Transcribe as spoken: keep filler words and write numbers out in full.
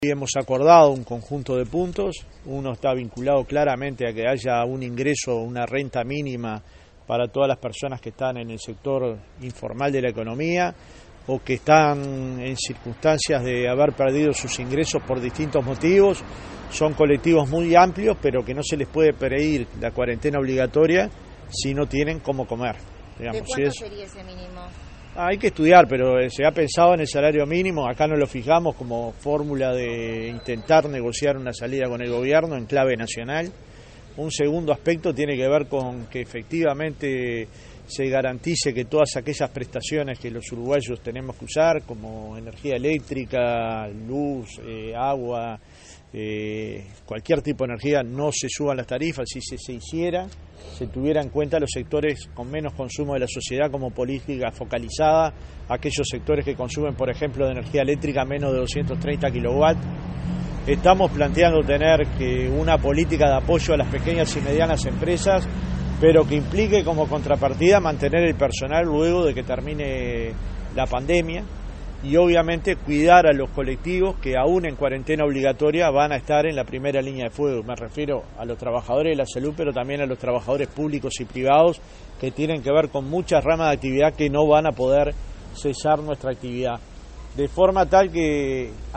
Hemos acordado un conjunto de puntos, uno está vinculado claramente a que haya un ingreso, una renta mínima para todas las personas que están en el sector informal de la economía o que están en circunstancias de haber perdido sus ingresos por distintos motivos. Son colectivos muy amplios, pero que no se les puede pedir la cuarentena obligatoria si no tienen cómo comer. Digamos. ¿De cuánto si es... sería ese mínimo? Ah, hay que estudiar, pero se ha pensado en el salario mínimo, acá no lo fijamos como fórmula de intentar negociar una salida con el gobierno en clave nacional. Un segundo aspecto tiene que ver con que efectivamente se garantice que todas aquellas prestaciones que los uruguayos tenemos que usar, como energía eléctrica, luz, eh, agua, eh, cualquier tipo de energía, no se suban las tarifas. Si se, se hiciera, se tuviera en cuenta los sectores con menos consumo de la sociedad como política focalizada, aquellos sectores que consumen, por ejemplo, de energía eléctrica menos de doscientos treinta kilowatts. Estamos planteando tener que una política de apoyo a las pequeñas y medianas empresas, pero que implique como contrapartida mantener el personal luego de que termine la pandemia y obviamente cuidar a los colectivos que aún en cuarentena obligatoria van a estar en la primera línea de fuego. Me refiero a los trabajadores de la salud, pero también a los trabajadores públicos y privados que tienen que ver con muchas ramas de actividad que no van a poder cesar nuestra actividad. De forma tal que